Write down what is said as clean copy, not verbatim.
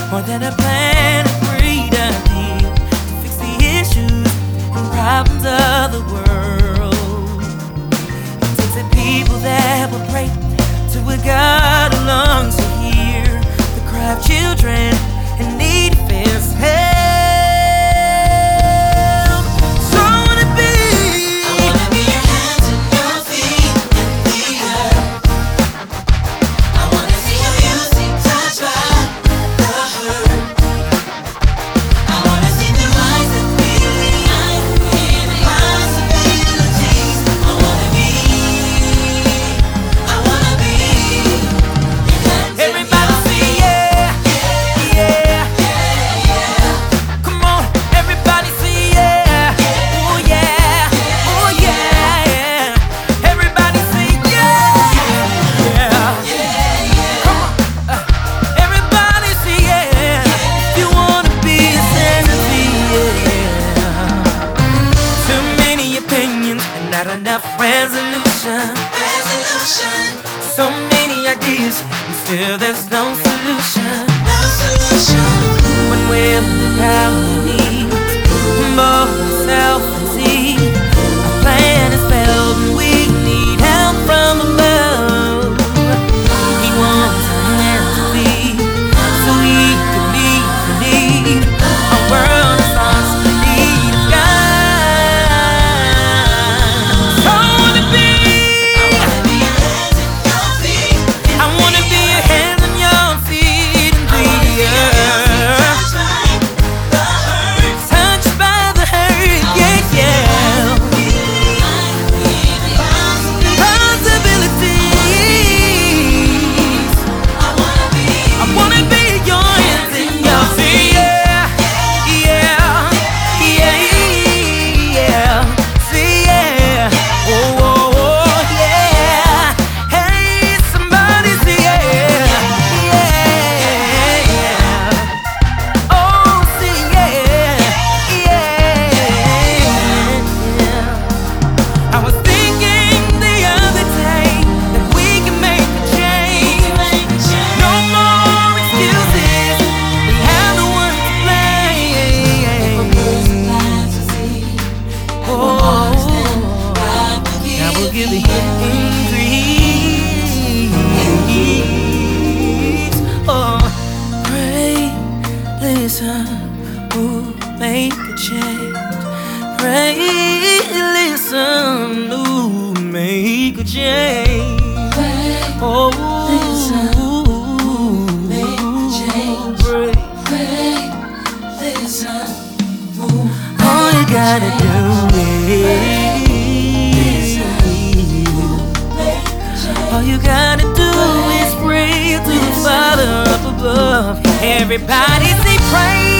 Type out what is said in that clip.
more than a plan agreed to fix the issues and problems of the world. It takes the people that will pray to a God who longs to hear the cry of children and need fierce help. Not enough resolution. So many ideas, and still there's no solution. When will the power needs more self-esteem? Our plan is failed and we need help from above. He wants our hands to feed, so he can meet the need. Our world is lost in need of God. Give the increase. Oh, pray, listen, ooh, make a change. Pray, listen, ooh, make a change. Pray, oh, listen, ooh, make a change. Pray, listen, ooh, all you gotta do is. All you gotta do is pray to the Father up above. Everybody say pray.